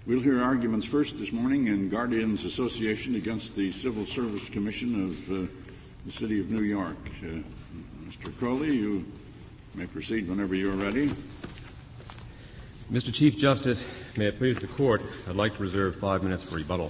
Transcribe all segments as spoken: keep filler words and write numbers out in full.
We'll hear arguments first this morning in Guardians Association against the Civil Service Commission of uh, the City of New York. Uh, Mister Crowley, you may proceed whenever you're ready. Mister Chief Justice, may it please the Court, I'd like to reserve five minutes for rebuttal.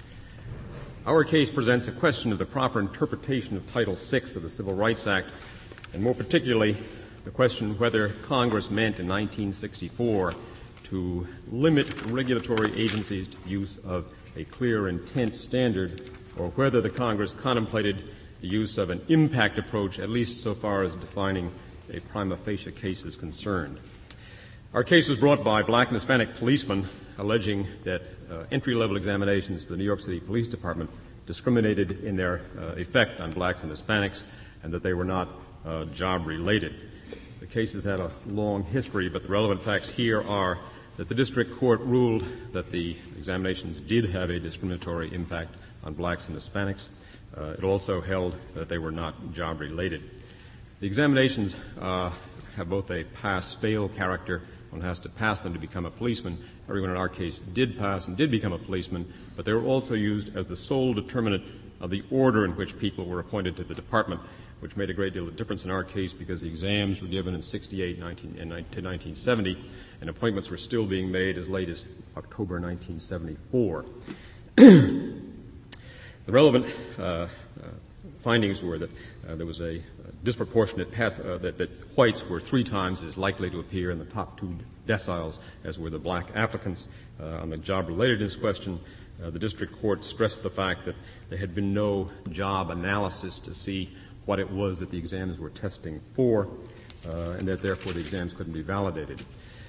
Our case presents a question of the proper interpretation of Title six of the Civil Rights Act, and more particularly, the question whether Congress meant in nineteen sixty-four to limit regulatory agencies to the use of a clear intent standard, or whether the Congress contemplated the use of an impact approach, at least so far as defining a prima facie case is concerned. Our case was brought by black and Hispanic policemen alleging that uh, entry-level examinations for the New York City Police Department discriminated in their uh, effect on blacks and Hispanics, and that they were not uh, job-related. The case has had a long history, but the relevant facts here are that the district court ruled that the examinations did have a discriminatory impact on blacks and Hispanics. Uh, it also held that they were not job-related. The examinations uh, have both a pass-fail character. One has to pass them to become a policeman. Everyone in our case did pass and did become a policeman, but they were also used as the sole determinant of the order in which people were appointed to the department, which made a great deal of difference in our case because the exams were given in sixty-eight nineteen, and to nineteen seventy, and appointments were still being made as late as October nineteen seventy-four. The relevant uh, uh, findings were that uh, there was a disproportionate pass, uh, that, that whites were three times as likely to appear in the top two deciles as were the black applicants. Uh, on the job-relatedness question, uh, the district court stressed the fact that there had been no job analysis to see what it was that the exams were testing for, uh, and that therefore the exams couldn't be validated.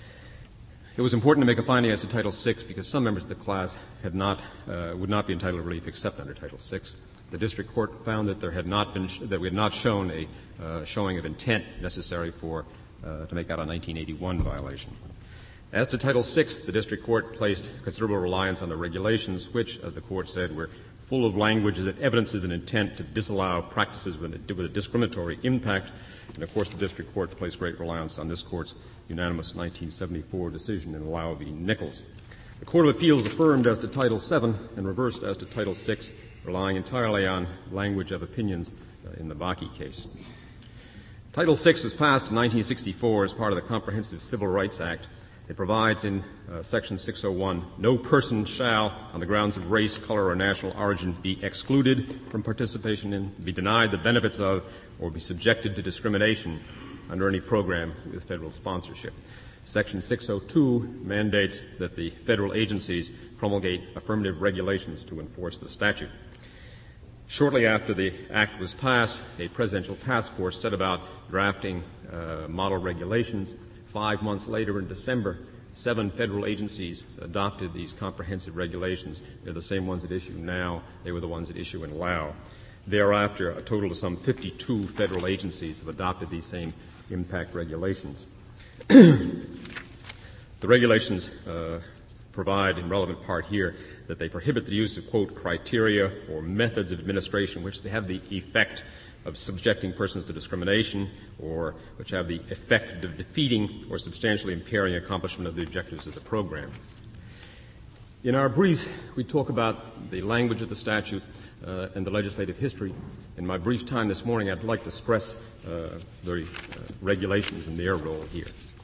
It was important to make a finding as to Title six because some members of the class had not, uh, would not be entitled to relief except under Title six. The district court found that there had not been, sh- that we had not shown a uh, showing of intent necessary for, uh, to make out a nineteen eighty-one violation. As to Title six, the district court placed considerable reliance on the regulations, which, as the court said, were full of language that evidences an intent to disallow practices with a, with a discriminatory impact. And of course, the district court placed great reliance on this court's unanimous nineteen seventy-four decision in Lau v. Nichols. The Court of Appeals affirmed as to Title seven and reversed as to Title six, relying entirely on language of opinions uh, in the Bakke case. Title six was passed in nineteen sixty-four as part of the Comprehensive Civil Rights Act. It provides in uh, Section six oh one, no person shall, on the grounds of race, color, or national origin, be excluded from participation in, be denied the benefits of, or be subjected to discrimination under any program with federal sponsorship. Section six oh two mandates that the federal agencies promulgate affirmative regulations to enforce the statute. Shortly after the act was passed, a presidential task force set about drafting uh, model regulations. Five months later, in December, seven federal agencies adopted these comprehensive regulations. They're the same ones at issue now. They were the ones at issue in Lau. Thereafter, a total of some fifty-two federal agencies have adopted these same impact regulations. The regulations uh, provide, in relevant part here, that they prohibit the use of, quote, criteria or methods of administration which they have the effect of subjecting persons to discrimination or which have the effect of defeating or substantially impairing accomplishment of the objectives of the program. In our briefs, we talk about the language of the statute uh, and the legislative history. In my brief time this morning, I'd like to stress uh, the uh, regulations and their role here.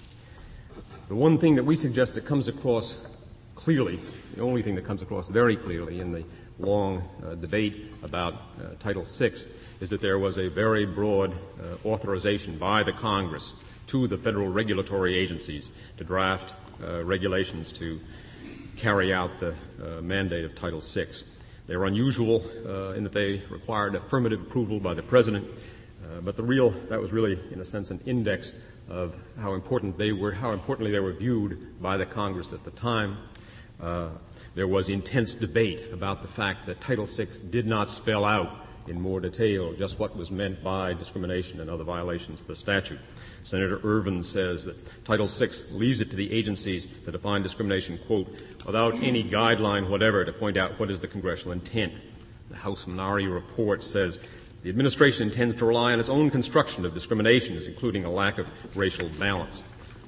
The one thing that we suggest that comes across clearly, the only thing that comes across very clearly in the long uh, debate about uh, Title six is that there was a very broad uh, authorization by the Congress to the federal regulatory agencies to draft uh, regulations to carry out the uh, mandate of Title six. They were unusual uh, in that they required affirmative approval by the President, uh, but the real, that was really, in a sense, an index of how important they were, how importantly they were viewed by the Congress at the time. Uh, there was intense debate about the fact that Title six did not spell out in more detail just what was meant by discrimination and other violations of the statute. Senator Ervin says that Title six leaves it to the agencies to define discrimination, quote, without any guideline whatever to point out what is the congressional intent. The House Minari report says the administration intends to rely on its own construction of discriminations, including a lack of racial balance.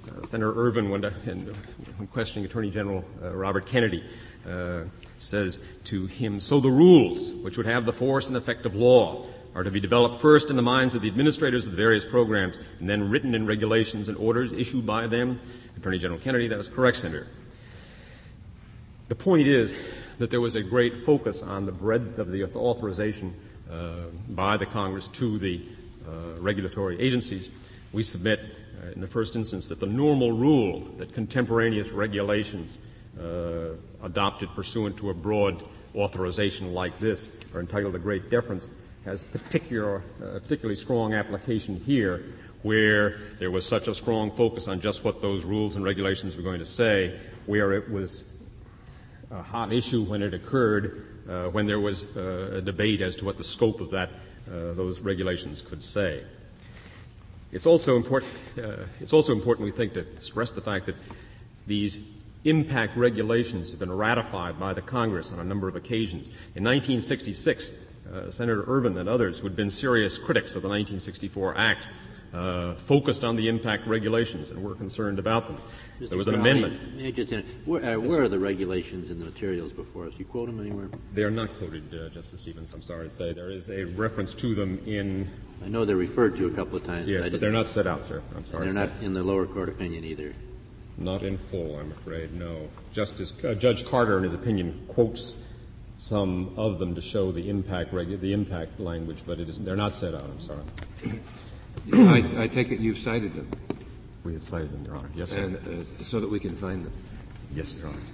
uh, Senator Ervin, when, uh, when questioning Attorney General uh, Robert Kennedy, uh, says to him, "So the rules, which would have the force and effect of law, are to be developed first in the minds of the administrators of the various programs and then written in regulations and orders issued by them." Attorney General Kennedy, that is correct, Senator. The point is that there was a great focus on the breadth of the authorization uh, by the Congress to the uh, regulatory agencies. We submit uh, in the first instance that the normal rule that contemporaneous regulations uh, adopted pursuant to a broad authorization like this are entitled to great deference has particular, uh, particularly strong application here, where there was such a strong focus on just what those rules and regulations were going to say, where it was a hot issue when it occurred, uh, when there was uh, a debate as to what the scope of that uh, those regulations could say. It's also important. Uh, it's also important, we think, to stress the fact that these impact regulations have been ratified by the Congress on a number of occasions. In nineteen sixty-six, uh, Senator Ervin and others, who had been serious critics of the nineteen sixty-four Act, uh, focused on the impact regulations and were concerned about them. Mister There was an Crowley, amendment. May I just interrupt? Where, uh, where are the regulations in the materials before us? You quote them anywhere? They are not quoted, uh, Justice Stevens, I'm sorry to say. There is a reference to them in... I know they're referred to a couple of times. Yes, but, I but they're not set out, sir. I'm sorry. And they're to not say. in the lower court opinion either. Not in full, I'm afraid, no. Justice uh, Judge Carter, in his opinion, quotes some of them to show the impact regu- the impact language, but it is, they're not set out, I'm sorry. I, I take it you've cited them. We have cited them, Your Honor. Yes, sir. And uh, so that we can find them. Yes, Your Honor.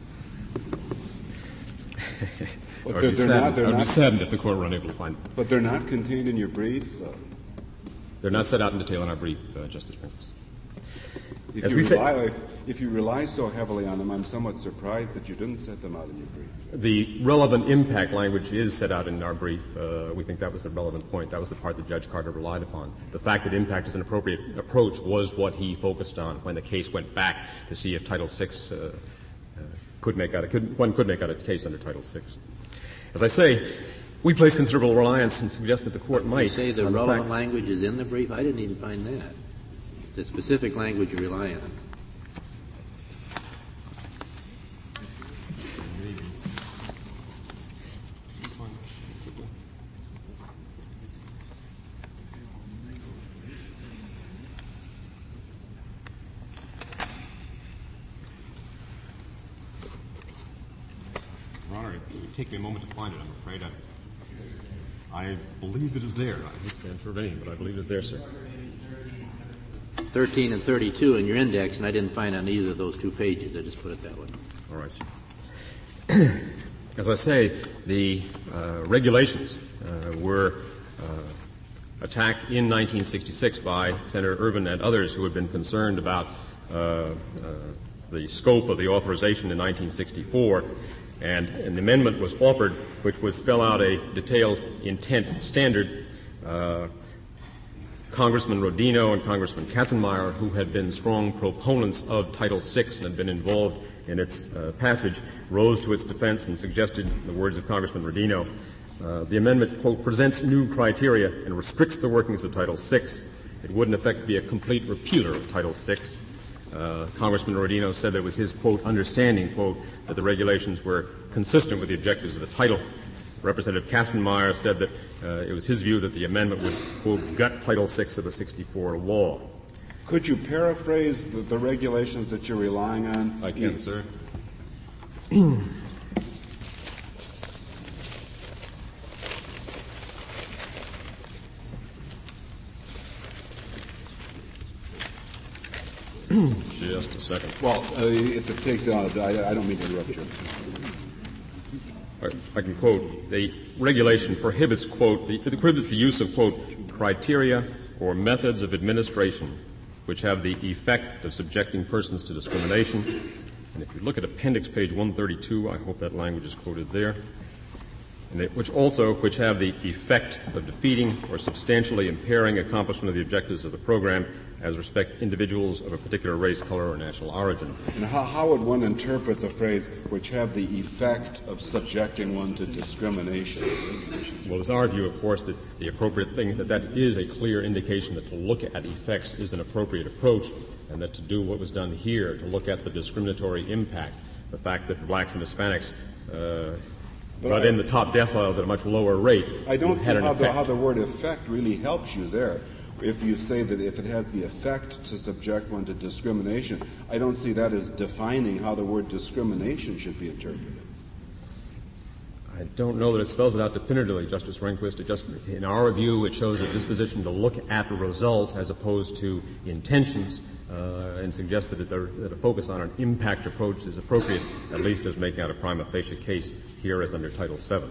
But I would they're, be they're saddened, not, they're I would be not, saddened if the Court were unable to find them. but they're not contained in your brief. Uh, They're not set out in detail in our brief, uh, Justice Pincus. if As you we say- rely, if, if you rely so heavily on them, I'm somewhat surprised that you didn't set them out in your brief. The relevant impact language is set out in our brief. Uh, we think that was the relevant point. That was the part that Judge Carter relied upon. The fact that impact is an appropriate approach was what he focused on when the case went back to see if Title six uh, uh, could make out a, could, one could make out a case under Title six. As I say, we place considerable reliance and suggest that the Court might. You say the on relevant fact- language is in the brief? I didn't even find that. The specific language you rely on. Your Honor, it would take me a moment to find it, I'm afraid. I, I believe it is there. I hate to say I'm sure of anything, but I believe it is there, sir. thirteen and thirty-two in your index, and I didn't find on either of those two pages. I just put it that way. All right, sir. As I say, the uh, regulations uh, were uh, attacked in nineteen sixty-six by Senator Ervin and others who had been concerned about uh, uh, the scope of the authorization in nineteen sixty-four, and an amendment was offered which would spell out a detailed intent standard. Uh, Congressman Rodino and Congressman Katzenmeier, who had been strong proponents of Title six and had been involved in its uh, passage, rose to its defense and suggested, in the words of Congressman Rodino, uh, the amendment, quote, presents new criteria and restricts the workings of Title six. It would, in effect, be a complete repealer of Title six. Uh, Congressman Rodino said that it was his, quote, understanding, quote, that the regulations were consistent with the objectives of the title. Representative Katzenmeier said that uh, it was his view that the amendment would, quote, gut Title six of the sixty-four law. Could you paraphrase the, the regulations that you're relying on? I can, sir. Just a second. Well, uh, if it takes on, I, I don't mean to interrupt you. I can quote, the regulation prohibits, quote, the, it prohibits the use of, quote, criteria or methods of administration which have the effect of subjecting persons to discrimination. And if you look at appendix page one thirty-two, I hope that language is quoted there. and it, which also which have the effect of defeating or substantially impairing accomplishment of the objectives of the program as respect individuals of a particular race, color, or national origin. And how, how would one interpret the phrase, which have the effect of subjecting one to discrimination? Well, it's our view, of course, that the appropriate thing, that that is a clear indication that to look at effects is an appropriate approach, and that to do what was done here, to look at the discriminatory impact, the fact that blacks and Hispanics, uh, but, but I, in the top deciles at a much lower rate, I don't see had an how the, effect. how the word effect really helps you there. If you say that if it has the effect to subject one to discrimination, I don't see that as defining how the word discrimination should be interpreted. I don't know that it spells it out definitively, Justice Rehnquist. It just, in our view, it shows a disposition to look at the results as opposed to intentions, uh, and suggests that, it, that a focus on an impact approach is appropriate, at least as making out a prima facie case here as under Title seven.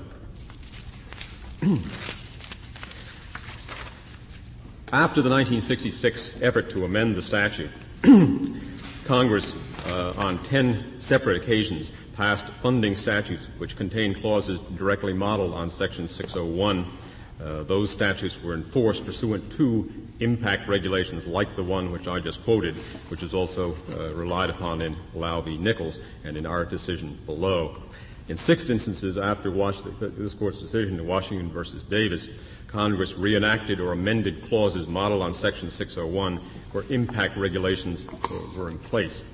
After the nineteen sixty-six effort to amend the statute, Congress, uh, on ten separate occasions, passed funding statutes which contained clauses directly modeled on Section six oh one. Uh, those statutes were enforced pursuant to impact regulations like the one which I just quoted, which is also uh, relied upon in Lau v. Nichols and in our decision below. In six instances after Washington, this Court's decision in Washington versus Davis, Congress reenacted or amended clauses modeled on Section six oh one where impact regulations were in place.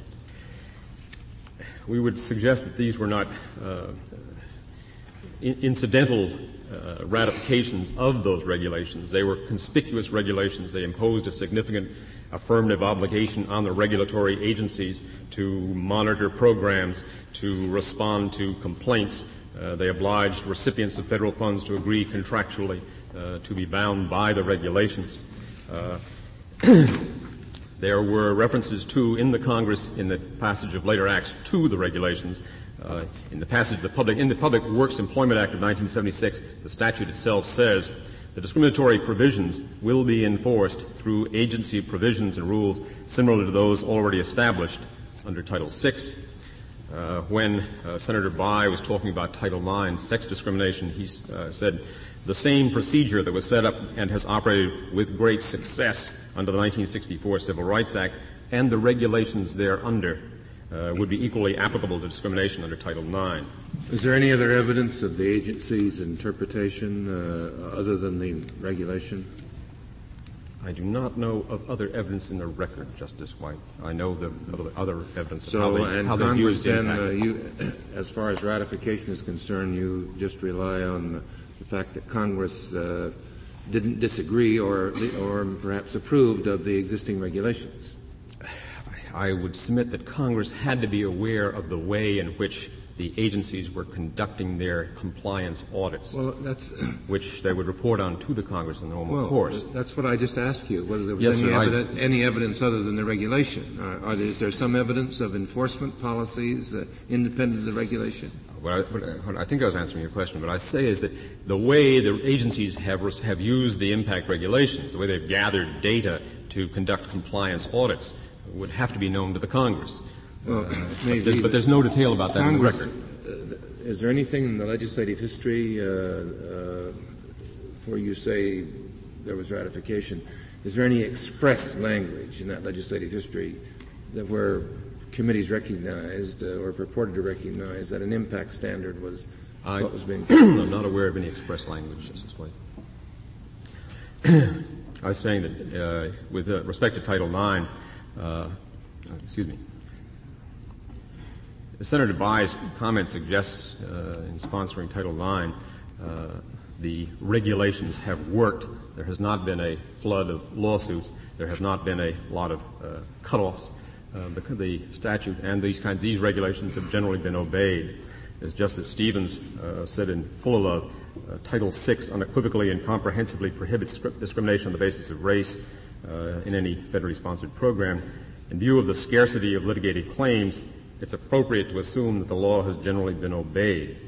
We would suggest that these were not uh, in- incidental uh, ratifications of those regulations. They were conspicuous regulations. They imposed a significant affirmative obligation on the regulatory agencies to monitor programs, to respond to complaints. Uh, they obliged recipients of federal funds to agree contractually uh, to be bound by the regulations. Uh, there were references to, in the Congress, in the passage of later acts, to the regulations. Uh, in the passage of the public, in the Public Works Employment Act of nineteen seventy-six, the statute itself says the discriminatory provisions will be enforced through agency provisions and rules similar to those already established under Title six. Uh, when uh, Senator Bayh was talking about Title nine, sex discrimination, he uh, said the same procedure that was set up and has operated with great success under the nineteen sixty-four Civil Rights Act and the regulations thereunder uh, would be equally applicable to discrimination under Title nine. Is there any other evidence of the agency's interpretation uh, other than the regulation? I do not know of other evidence in the record, Justice White. I know the other evidence of so, how they, and how they Congress used then, impact. uh, you, as far as ratification is concerned, you just rely on the, the fact that Congress uh, didn't disagree or, or perhaps approved of the existing regulations. I would submit that Congress had to be aware of the way in which the agencies were conducting their compliance audits, well, that's, which they would report on to the Congress in the normal well, course. That's what I just asked you, whether there was Yes, any, sir, evidence, any evidence other than the regulation. Uh, are there, is there some evidence of enforcement policies uh, independent of the regulation? What I, what, I, what I think I was answering your question, but I say is that the way the agencies have, have used the impact regulations, the way they've gathered data to conduct compliance audits, would have to be known to the Congress. Well, uh, maybe but, there's, but there's no detail about that Congress, in the record. Uh, is there anything in the legislative history uh, uh, where you say there was ratification? Is there any express language in that legislative history that where committees recognized uh, or purported to recognize that an impact standard was I, what was being I'm not aware of any express language, Justice White. I was saying that uh, with uh, respect to Title nine, uh, excuse me, Senator Bayh's comment suggests uh, in sponsoring Title nine uh, the regulations have worked. There has not been a flood of lawsuits. There has not been a lot of uh, cutoffs. Uh, the, the statute and these kinds, these regulations have generally been obeyed. As Justice Stevens uh, said in Fuller, uh, Title six unequivocally and comprehensively prohibits discrimination on the basis of race uh, in any federally sponsored program. In view of the scarcity of litigated claims, it's appropriate to assume that the law has generally been obeyed.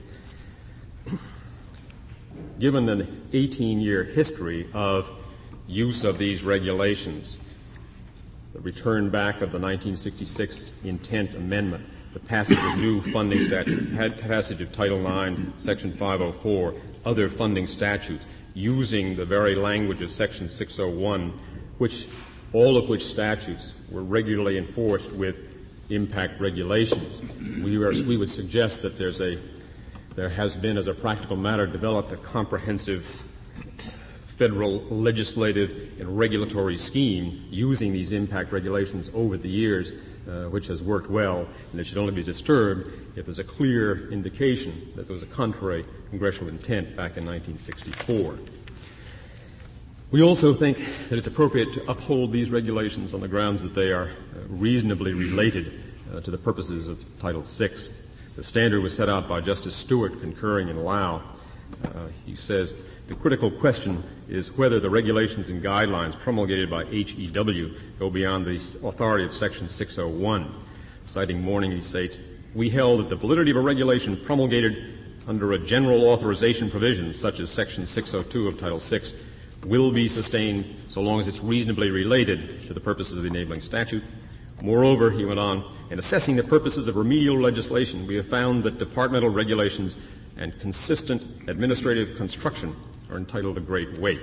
Given an eighteen-year history of use of these regulations, the return back of the nineteen sixty-six intent amendment, the passage of new funding statute, passage of Title nine, Section five oh four, other funding statutes using the very language of Section six oh one, which all of which statutes were regularly enforced with impact regulations. We, were, we would suggest that there's a, there has been, as a practical matter, developed a comprehensive federal legislative and regulatory scheme using these impact regulations over the years, uh, which has worked well, and it should only be disturbed if there's a clear indication that there was a contrary congressional intent back in nineteen sixty-four. We also think that it's appropriate to uphold these regulations on the grounds that they are uh, reasonably related uh, to the purposes of Title six. The standard was set out by Justice Stewart, concurring in Lau. Uh, he says, the critical question is whether the regulations and guidelines promulgated by H E W go beyond the authority of Section six oh one. Citing Mourning, he states, we held that the validity of a regulation promulgated under a general authorization provision, such as Section six oh two of Title six, will be sustained so long as it's reasonably related to the purposes of the enabling statute. Moreover, he went on, in assessing the purposes of remedial legislation, we have found that departmental regulations and consistent administrative construction are entitled to great weight.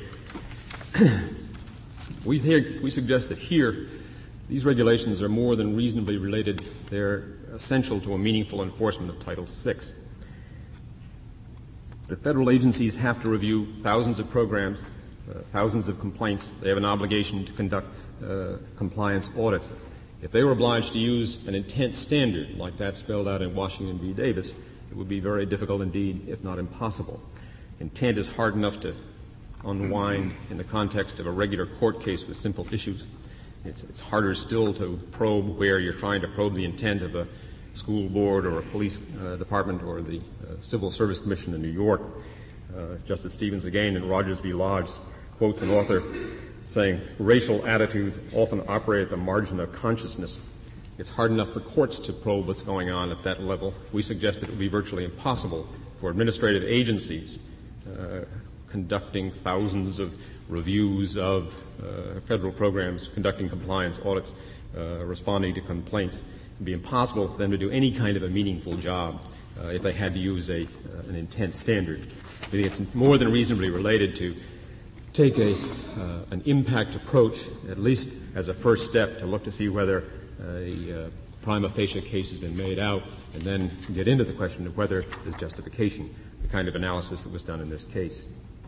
we, hear, we suggest that here these regulations are more than reasonably related. They're essential to a meaningful enforcement of Title six. The federal agencies have to review thousands of programs, uh, thousands of complaints. They have an obligation to conduct uh, compliance audits. If they were obliged to use an intent standard like that spelled out in Washington v. Davis, it would be very difficult indeed, if not impossible. Intent is hard enough to unwind in the context of a regular court case with simple issues. It's, it's harder still to probe where you're trying to probe the intent of a school board or a police uh, department or the uh, Civil Service Commission in New York. Uh, Justice Stevens, again, in Rogers v. Lodge, quotes an author saying, racial attitudes often operate at the margin of consciousness. It's hard enough for courts to probe what's going on at that level. We suggest that it would be virtually impossible for administrative agencies uh, conducting thousands of reviews of uh, federal programs, conducting compliance audits, uh, responding to complaints. It would be impossible for them to do any kind of a meaningful job uh, if they had to use a, uh, an intent standard. I think it's more than reasonably related to take a, uh, an impact approach, at least as a first step, to look to see whether a uh, prima facie case has been made out, and then get into the question of whether there's justification, the kind of analysis that was done in this case.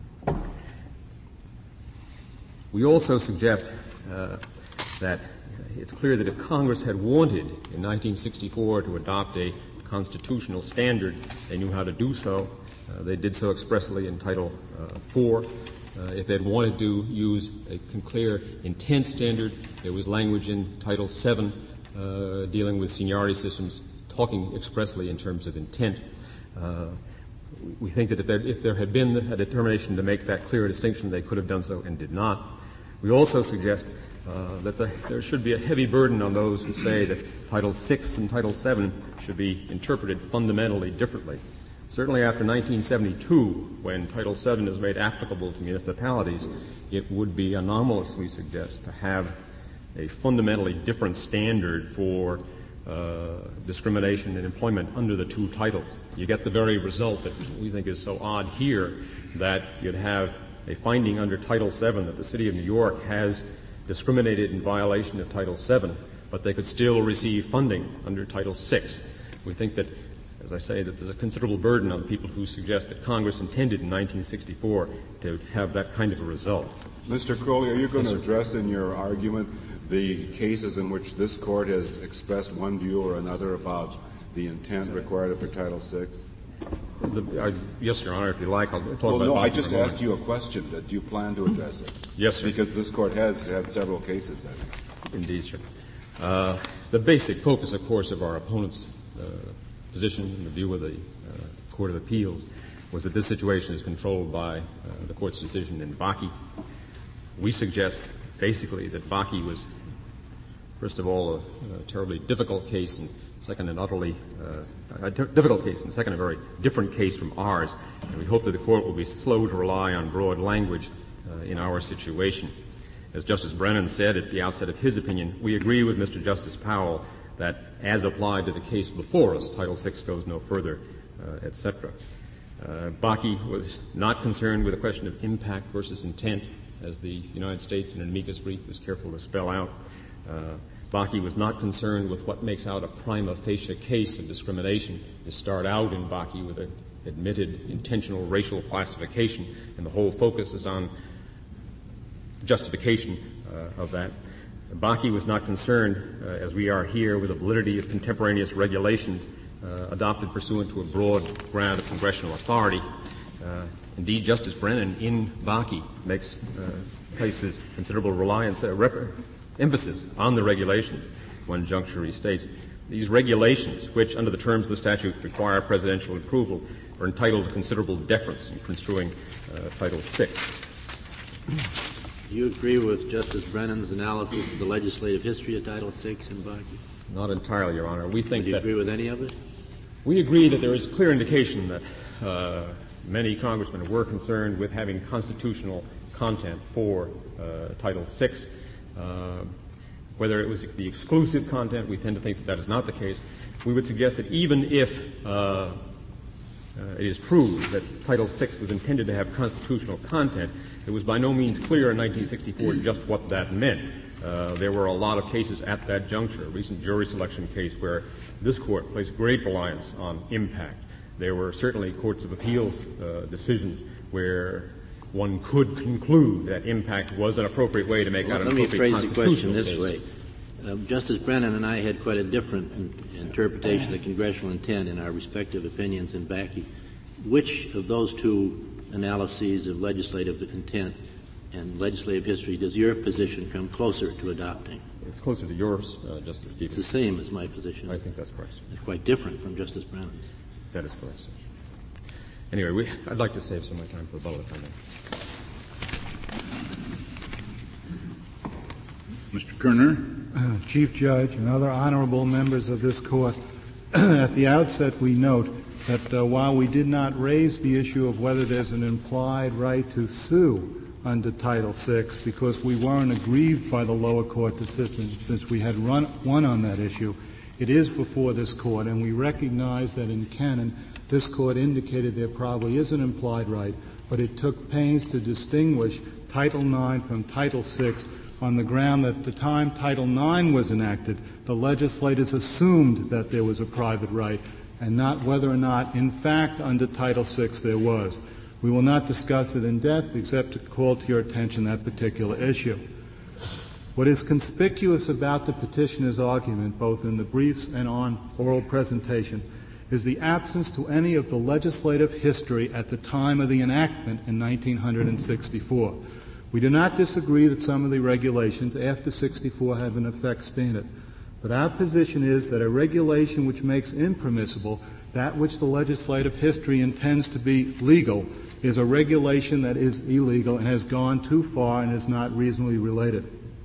We also suggest uh, that it's clear that if Congress had wanted in nineteen sixty-four to adopt a constitutional standard, they knew how to do so. Uh, they did so expressly in Title uh, four. Uh, if they'd wanted to use a clear intent standard, there was language in Title seven uh, dealing with seniority systems, talking expressly in terms of intent. Uh, we think that if there, if there had been a determination to make that clear distinction, they could have done so and did not. We also suggest uh, that the, there should be a heavy burden on those who say that Title six and Title seven should be interpreted fundamentally differently. Certainly after nineteen seventy-two, when Title seven is made applicable to municipalities, it would be anomalous, we suggest, to have a fundamentally different standard for uh, discrimination in employment under the two titles. You get the very result that we think is so odd here, that you'd have a finding under Title seven that the City of New York has discriminated in violation of Title seven, but they could still receive funding under Title six. We think that, as I say, that there's a considerable burden on the people who suggest that Congress intended in nineteen sixty-four to have that kind of a result. Mister Crowley, are you going to address in your argument the cases in which this Court has expressed one view or another about the intent required for Title six? The, uh, yes, Your Honor, if you like, I'll talk well, about no, that. I just asked you a question. Do you plan to address it? Yes, sir. Because this Court has had several cases, I think. Indeed, sir. Uh, the basic focus, of course, of our opponent's uh, position in the view of the uh, Court of Appeals was that this situation is controlled by uh, the Court's decision in Bakke. We suggest basically that Bakke was, first of all, a, a terribly difficult case, and second, an utterly uh, a t- difficult case, and second, a very different case from ours. And we hope that the Court will be slow to rely on broad language uh, in our situation. As Justice Brennan said at the outset of his opinion, we agree with Mister Justice Powell that as applied to the case before us, Title six goes no further, uh, et cetera. Uh, Bakke was not concerned with the question of impact versus intent, as the United States in an amicus brief was careful to spell out. Uh, Bakke was not concerned with what makes out a prima facie case of discrimination. You start out in Bakke with an admitted intentional racial classification, and the whole focus is on justification uh, of that. Bakke was not concerned, uh, as we are here, with the validity of contemporaneous regulations uh, adopted pursuant to a broad grant of congressional authority. Uh, indeed, Justice Brennan in Bakke makes uh, places considerable reliance, uh, rep- emphasis on the regulations. One juncture he states, these regulations, which under the terms of the statute require presidential approval, are entitled to considerable deference in construing uh, Title six. Do you agree with Justice Brennan's analysis of the legislative history of Title six in Bakke? Not entirely, Your Honor. We think Do you that agree with any of it? we agree that there is clear indication that uh, many congressmen were concerned with having constitutional content for uh, Title six. Uh, whether it was the exclusive content, we tend to think that that is not the case. We would suggest that even if uh, Uh, it is true that Title six was intended to have constitutional content, it was by no means clear in nineteen sixty-four just what that meant. Uh, there were a lot of cases at that juncture, a recent jury selection case where this court placed great reliance on impact. There were certainly courts of appeals uh, decisions where one could conclude that impact was an appropriate way to make well, out an let me appropriate phrase the question this case. way. Uh, Justice Brennan and I had quite a different in- interpretation of the congressional intent in our respective opinions in Bakke. Which of those two analyses of legislative intent and legislative history does your position come closer to adopting? It's closer to yours, uh, Justice Stevens. It's the same as my position. I think that's correct. It's quite different from Justice Brennan's. That is correct, sir. Anyway, we, I'd like to save some of my time for a bullet, if I may. Mister Kerner. Uh, Chief Judge and other honorable members of this court, at the outset we note that uh, while we did not raise the issue of whether there's an implied right to sue under Title six because we weren't aggrieved by the lower court decision since we had run, won on that issue, it is before this court, and we recognize that in canon this court indicated there probably is an implied right, but it took pains to distinguish Title nine from Title six on the ground that at the time Title nine was enacted, the legislators assumed that there was a private right, and not whether or not, in fact, under Title six there was. We will not discuss it in depth except to call to your attention that particular issue. What is conspicuous about the petitioner's argument, both in the briefs and on oral presentation, is the absence to any of the legislative history at the time of the enactment in nineteen sixty-four. We do not disagree that some of the regulations after sixty-four have in effect standard. But our position is that a regulation which makes impermissible that which the legislative history intends to be legal is a regulation that is illegal and has gone too far and is not reasonably related.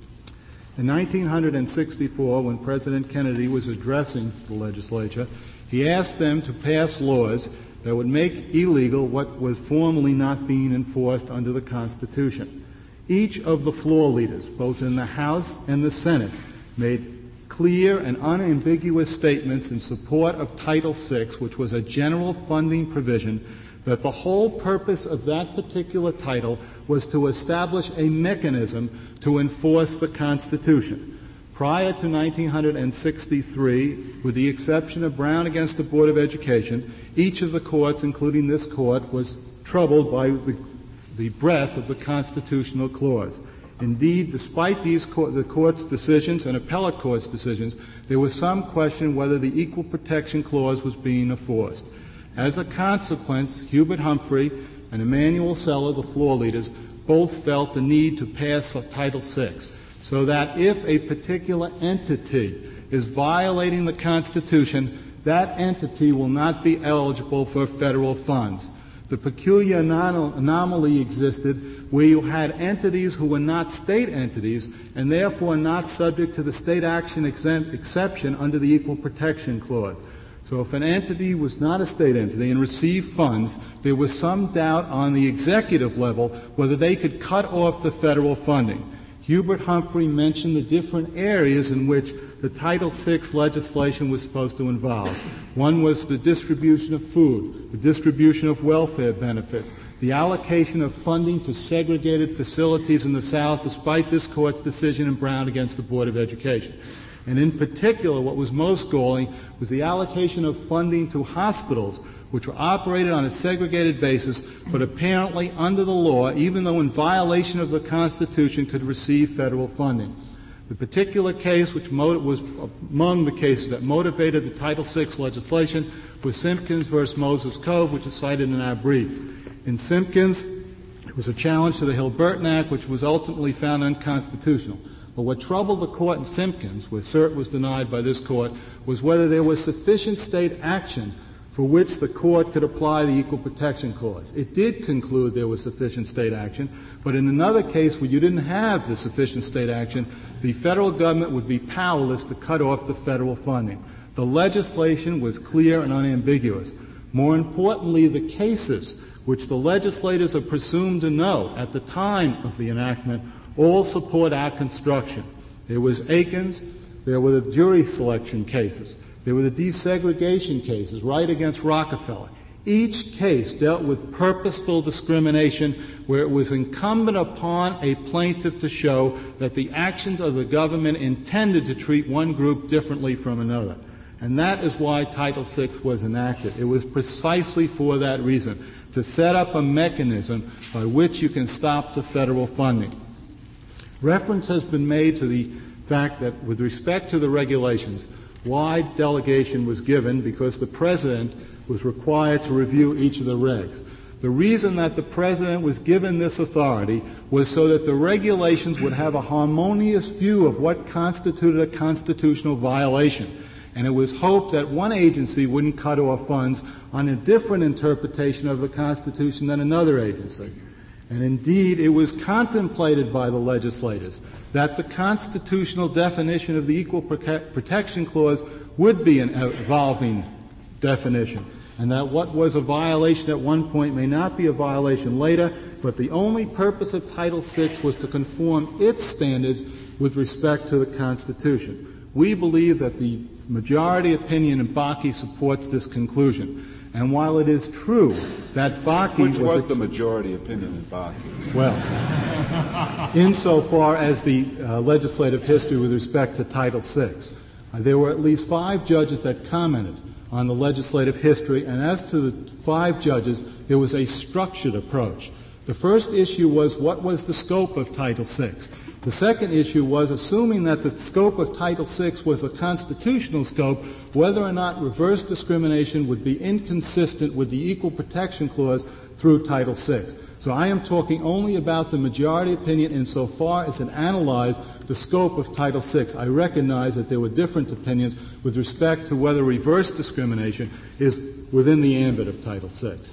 In nineteen sixty-four, when President Kennedy was addressing the legislature, he asked them to pass laws that would make illegal what was formerly not being enforced under the Constitution. Each of the floor leaders, both in the House and the Senate, made clear and unambiguous statements in support of Title six, which was a general funding provision, that the whole purpose of that particular title was to establish a mechanism to enforce the Constitution. Prior to nineteen sixty-three, with the exception of Brown against the Board of Education, each of the courts, including this court, was troubled by the, the breadth of the constitutional clause. Indeed, despite these co- the court's decisions and appellate court's decisions, there was some question whether the Equal Protection Clause was being enforced. As a consequence, Hubert Humphrey and Emanuel Seller, the floor leaders, both felt the need to pass Title six, so that if a particular entity is violating the Constitution, that entity will not be eligible for federal funds. The peculiar anom- anomaly existed where you had entities who were not state entities and therefore not subject to the state action exempt exception under the Equal Protection Clause. So if an entity was not a state entity and received funds, there was some doubt on the executive level whether they could cut off the federal funding. Hubert Humphrey mentioned the different areas in which the Title six legislation was supposed to involve. One was the distribution of food, the distribution of welfare benefits, the allocation of funding to segregated facilities in the South, despite this Court's decision in Brown against the Board of Education. And in particular, what was most galling was the allocation of funding to hospitals, which were operated on a segregated basis, but apparently under the law, even though in violation of the Constitution, could receive federal funding. The particular case which mo- was among the cases that motivated the Title six legislation was Simpkins versus Moses Cove, which is cited in our brief. In Simpkins, it was a challenge to the Hill-Burton Act, which was ultimately found unconstitutional. But what troubled the Court in Simpkins, where cert was denied by this Court, was whether there was sufficient state action for which the Court could apply the Equal Protection Clause. It did conclude there was sufficient state action, but in another case where you didn't have the sufficient state action, the federal government would be powerless to cut off the federal funding. The legislation was clear and unambiguous. More importantly, the cases which the legislators are presumed to know at the time of the enactment all support our construction. There was Akins, there were the jury selection cases, there were the desegregation cases, Wright against Rockefeller. Each case dealt with purposeful discrimination where it was incumbent upon a plaintiff to show that the actions of the government intended to treat one group differently from another. And that is why Title six was enacted. It was precisely for that reason, to set up a mechanism by which you can stop the federal funding. Reference has been made to the fact that with respect to the regulations, wide delegation was given because the President was required to review each of the regs. The reason that the President was given this authority was so that the regulations would have a harmonious view of what constituted a constitutional violation. And it was hoped that one agency wouldn't cut off funds on a different interpretation of the Constitution than another agency. And indeed, it was contemplated by the legislators that the constitutional definition of the Equal Protection Clause would be an evolving definition, and that what was a violation at one point may not be a violation later, but the only purpose of Title six was to conform its standards with respect to the Constitution. We believe that the majority opinion in Bakke supports this conclusion. And while it is true that Bakke Which was, was a, the majority opinion in Bakke? Well, insofar as the uh, legislative history with respect to Title six, uh, there were at least five judges that commented on the legislative history, and as to the five judges, there was a structured approach. The first issue was what was the scope of Title six. The second issue was, assuming that the scope of Title six was a constitutional scope, whether or not reverse discrimination would be inconsistent with the Equal Protection Clause through Title six. So I am talking only about the majority opinion insofar as it analyzed the scope of Title six. I recognize that there were different opinions with respect to whether reverse discrimination is within the ambit of Title six.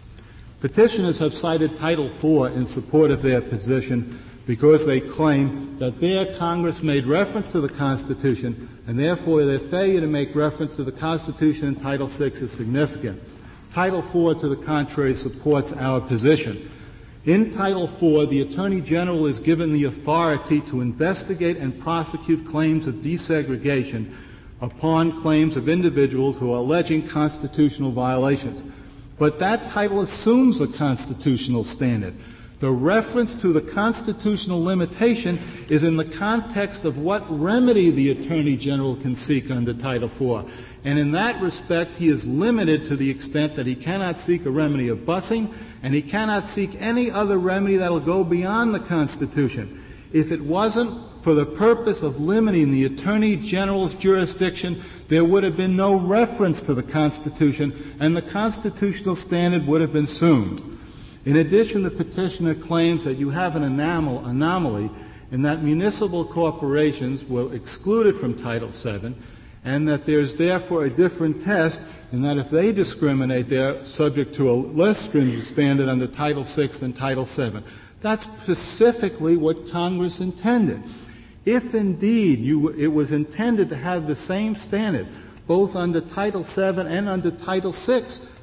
Petitioners have cited Title four in support of their position because they claim that their Congress made reference to the Constitution, and therefore their failure to make reference to the Constitution in Title six is significant. Title four, to the contrary, supports our position. In Title four, the Attorney General is given the authority to investigate and prosecute claims of desegregation upon claims of individuals who are alleging constitutional violations. But that title assumes a constitutional standard. The reference to the constitutional limitation is in the context of what remedy the Attorney General can seek under Title four. And in that respect, he is limited to the extent that he cannot seek a remedy of busing, and he cannot seek any other remedy that will go beyond the Constitution. If it wasn't for the purpose of limiting the Attorney General's jurisdiction, there would have been no reference to the Constitution, and the constitutional standard would have been assumed. In addition, the petitioner claims that you have an anomal- anomaly in that municipal corporations were excluded from Title seven, and that there's therefore a different test, and that if they discriminate, they're subject to a less stringent standard under Title six than Title seven. That's specifically what Congress intended. If indeed you, it was intended to have the same standard, both under Title seven and under Title six,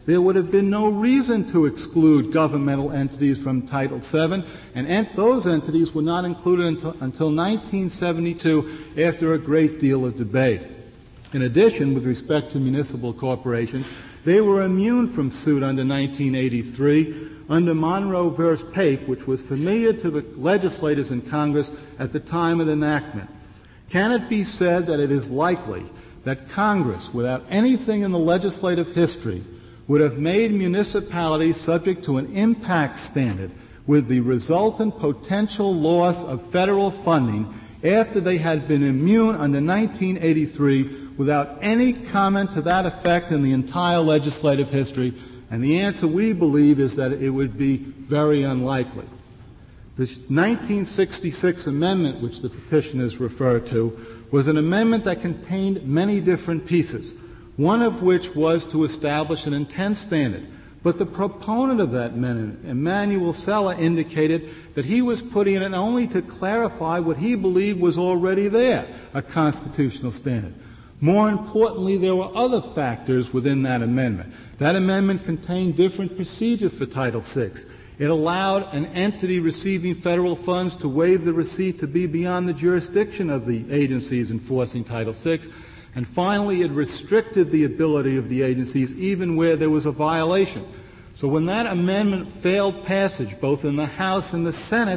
there would have been no reason to exclude governmental entities from Title seven, and ent- those entities were not included until, until nineteen seventy-two after a great deal of debate. In addition, with respect to municipal corporations, they were immune from suit under nineteen eighty-three under Monroe versus Pape, which was familiar to the legislators in Congress at the time of the enactment. Can it be said that it is likely that Congress, without anything in the legislative history, would have made municipalities subject to an impact standard with the resultant potential loss of federal funding after they had been immune under nineteen eighty-three without any comment to that effect in the entire legislative history? And the answer, we believe, is that it would be very unlikely. The nineteen sixty-six amendment, which the petitioners refer to, was an amendment that contained many different pieces, one of which was to establish an intent standard. But the proponent of that amendment, Emanuel Sella, indicated that he was putting it in only to clarify what he believed was already there, a constitutional standard. More importantly, there were other factors within that amendment. That amendment contained different procedures for Title six. It allowed an entity receiving federal funds to waive the receipt to be beyond the jurisdiction of the agencies enforcing Title six. And finally, it restricted the ability of the agencies even where there was a violation. So when that amendment failed passage, both in the House and the Senate,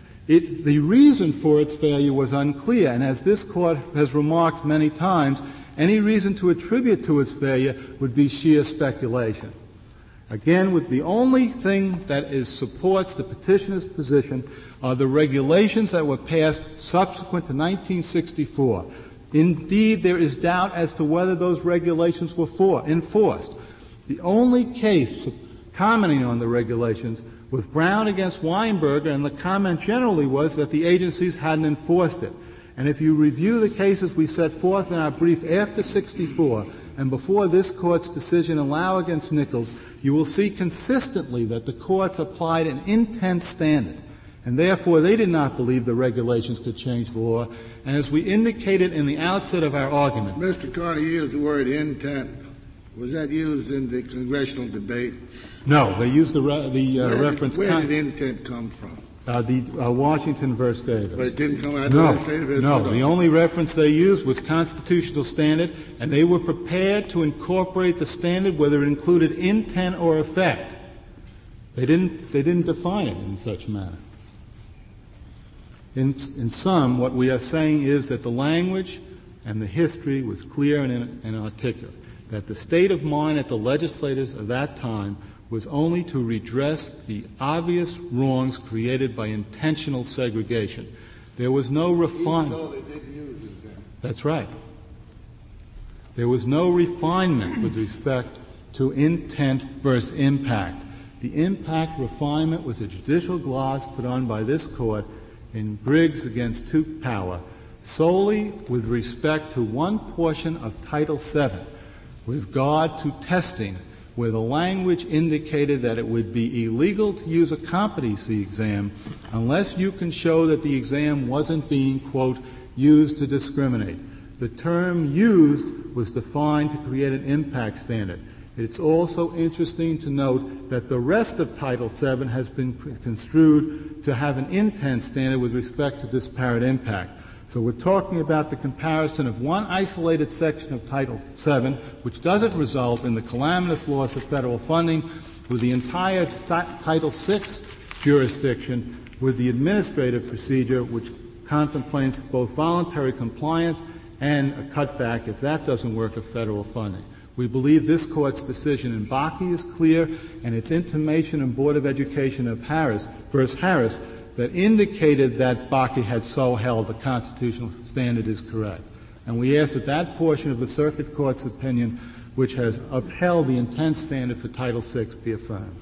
It, the reason for its failure was unclear, and as this Court has remarked many times, any reason to attribute to its failure would be sheer speculation. Again, with the only thing that is supports the petitioner's position are the regulations that were passed subsequent to nineteen sixty-four. Indeed, there is doubt as to whether those regulations were for, enforced. The only case commenting on the regulations with Brown against Weinberger, and the comment generally was that the agencies hadn't enforced it. And if you review the cases we set forth in our brief after sixty-four and before this Court's decision in Lau against Nichols, you will see consistently that the courts applied an intent standard, and therefore they did not believe the regulations could change the law. And as we indicated in the outset of our argument, Mister Carter used the word intent. Was that used in the congressional debate? No, they used the, re- the uh, where reference. Did, where con- did intent come from? Uh, the uh, Washington versus Davis. But it didn't come out of No, the legislative history no. at all. The only reference they used was constitutional standard, and they were prepared to incorporate the standard whether it included intent or effect. They didn't. They didn't define it in such manner. In, in sum, what we are saying is that the language and the history was clear and, and articulate. That the state of mind at the legislators of that time was only to redress the obvious wrongs created by intentional segregation. There was no refinement. Even though they didn't use it then. That's right. There was no refinement with respect to intent versus impact. The impact refinement was a judicial gloss put on by this Court in Briggs against Tuke Power solely with respect to one portion of Title seven, with regard to testing, where the language indicated that it would be illegal to use a competency exam unless you can show that the exam wasn't being, quote, used to discriminate. The term used was defined to create an impact standard. It's also interesting to note that the rest of Title seven has been construed to have an intent standard with respect to disparate impact. So we're talking about the comparison of one isolated section of Title seven, which doesn't result in the calamitous loss of federal funding, with the entire st- Title six jurisdiction, with the administrative procedure, which contemplates both voluntary compliance and a cutback, if that doesn't work, of federal funding. We believe this Court's decision in Bakke is clear, and its intimation in Board of Education of Harris versus Harris that indicated that Bakke had so held the constitutional standard is correct. And we ask that that portion of the Circuit Court's opinion, which has upheld the intent standard for Title six, be affirmed.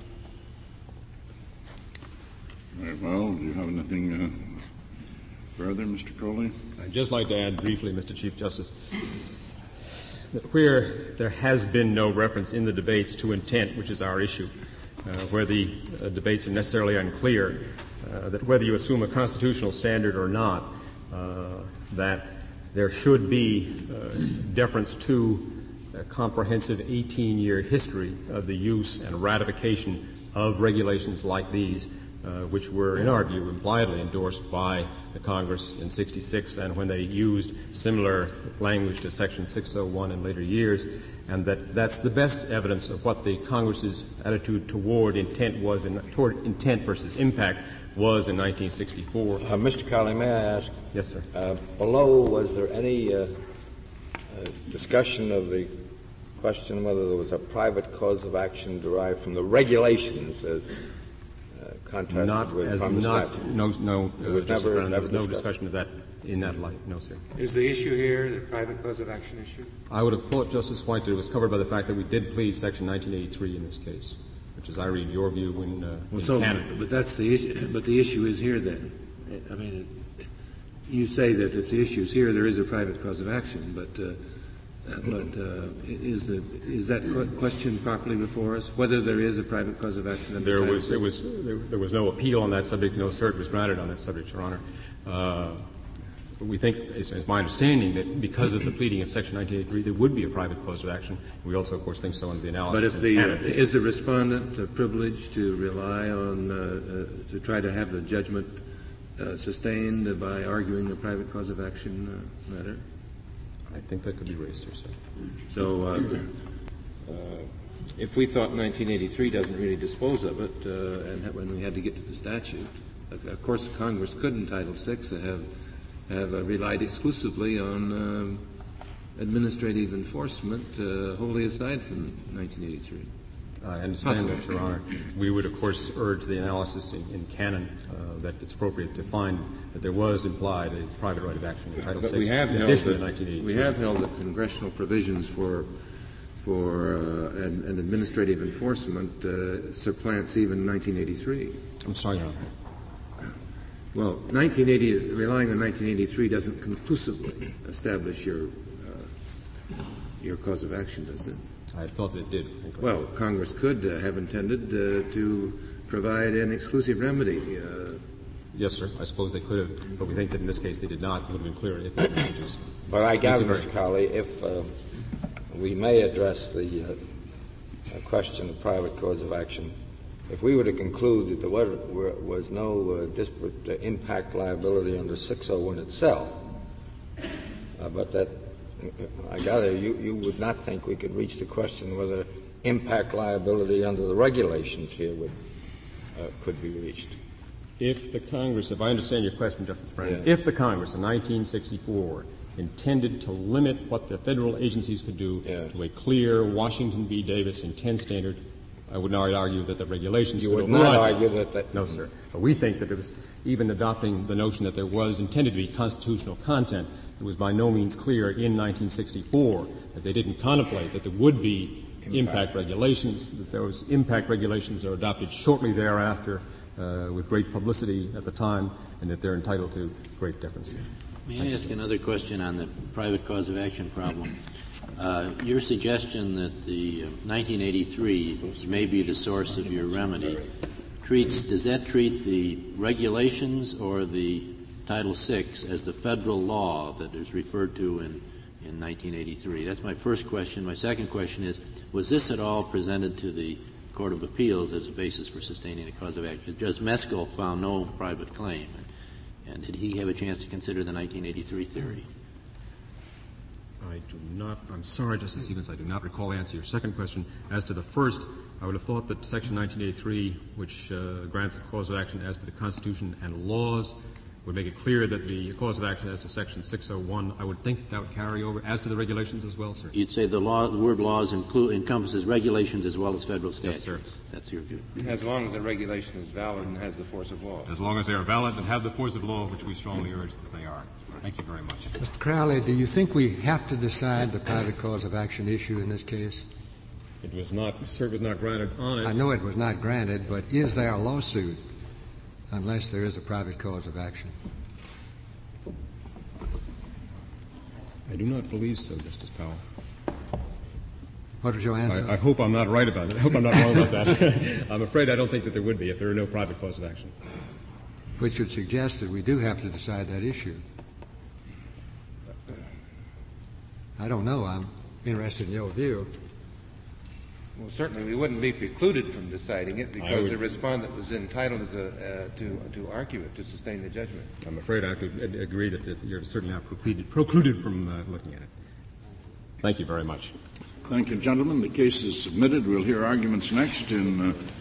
Very well. Do you have anything uh, further, Mister Crowley? I'd just like to add briefly, Mister Chief Justice, that where there has been no reference in the debates to intent, which is our issue, uh, where the uh, debates are necessarily unclear, uh, that whether you assume a constitutional standard or not, uh, that there should be uh, deference to uh, a comprehensive eighteen-year history of the use and ratification of regulations like these, uh, which were, in our view, impliedly endorsed by the Congress in sixty-six, and when they used similar language to Section six oh one in later years, and that that's the best evidence of what the Congress's attitude toward intent was in, toward intent versus impact was in nineteen sixty-four. Uh, Mister Cowley, may I ask? Yes, sir. Uh, below, was there any uh, uh, discussion of the question whether there was a private cause of action derived from the regulations as uh, contrasted Not with as from the not statute? no no. It was uh, never- Brennan, there never was no discussed. discussion of that in that light. No, sir. Is the issue here the private cause of action issue? I would have thought, Justice White, that it was covered by the fact that we did plead Section nineteen eighty-three in this case, which, as I read your view, in, uh, Well, in so, Canada. but that's the issue. But the issue is here. Then, I mean, you say that if the issue is here, there is a private cause of action. But, uh, but uh, is the is that question properly before us? Whether there is a private cause of action? Under There Title was, there six? was, there, there was no appeal on that subject. No cert was granted on that subject, Your Honor. Uh, we think, it's, it's my understanding, that because of the pleading of Section nineteen eighty-three, there would be a private cause of action. We also, of course, think so under the analysis. But if in the Canada. is the respondent uh, privileged to rely on uh, uh, to try to have the judgment uh, sustained by arguing a private cause of action uh, matter? I think that could be raised here, sir. So, uh, Uh, if we thought nineteen eighty-three doesn't really dispose of it, uh, and that when we had to get to the statute, of, of course, Congress could in Title six have have uh, relied exclusively on um, administrative enforcement, uh, wholly aside from nineteen eighty-three. I understand that, Your Honor. We would, of course, urge the analysis in, in canon uh, that it's appropriate to find that there was implied a private right of action in Title But six we have in held addition that, to nineteen eighty-three. we have held that congressional provisions for for uh, an, an administrative enforcement uh, supplants even nineteen eighty-three. I'm sorry, Your Honor. Well, nineteen eighty, relying on nineteen eighty-three doesn't conclusively establish your uh, your cause of action, does it? I thought that it did. frankly. Well, Congress could uh, have intended uh, to provide an exclusive remedy. Uh, yes, sir. I suppose they could have, but we think that in this case they did not. It would have been clearer if they did do so. But I gather, Mister Cowley, if uh, we may address the uh, question of private cause of action, if we were to conclude that there was, was no uh, disparate uh, impact liability under six oh one itself, uh, but that I gather you, you would not think we could reach the question whether impact liability under the regulations here would uh, could be reached. If the Congress, if I understand your question, Justice Brennan, Yeah. if the Congress in nineteen sixty-four intended to limit what the federal agencies could do Yeah. to a clear Washington v. Davis intent standard, I would not argue that the regulations You could would not override argue that, that No, sir. But we think that it was, even adopting the notion that there was intended to be constitutional content, it was by no means clear in nineteen sixty-four that they didn't contemplate that there would be impact, impact regulations, that those impact regulations are adopted shortly thereafter uh, with great publicity at the time, and that they're entitled to great deference. May I ask another question on the private cause of action problem? Uh, your suggestion that the uh, nineteen eighty-three may be the source of your remedy treats, does that treat the regulations or the Title six as the federal law that is referred to in, in nineteen eighty-three? That's my first question. My second question is, was this at all presented to the Court of Appeals as a basis for sustaining the cause of action? Judge Meskel found no private claim. And did he have a chance to consider the nineteen eighty-three theory? I do not, I'm sorry, Justice Stevens, I do not recall the answer to your second question. As to the first, I would have thought that Section nineteen eighty-three, which uh, grants a cause of action as to the Constitution and laws, would make it clear that the cause of action as to Section six oh one, I would think that would carry over as to the regulations as well, sir. You'd say the law, the word laws include, encompasses regulations as well as federal statutes. Yes, sir. That's your view. as long as the regulation is valid and has the force of law. As long as they are valid and have the force of law, which we strongly urge that they are. Thank you very much. Mister Crowley, do you think we have to decide the private cause of action issue in this case? It was not, cert was not granted on it. I know it was not granted, but is there a lawsuit unless there is a private cause of action? I do not believe so, Justice Powell. What was your answer? I, I hope I'm not right about it. I hope I'm not wrong about that. I'm afraid I don't think that there would be if there are no private cause of action. Which would suggest that we do have to decide that issue. I don't know. I'm, interested in your view. Well, certainly we wouldn't be precluded from deciding it because would- the respondent was entitled as a, uh, to, to argue it, to sustain the judgment. I'm afraid I have to ad- agree that that you're certainly not precluded, precluded from uh, looking at it. Thank you very much. Thank you, gentlemen. The case is submitted. We'll hear arguments next in uh,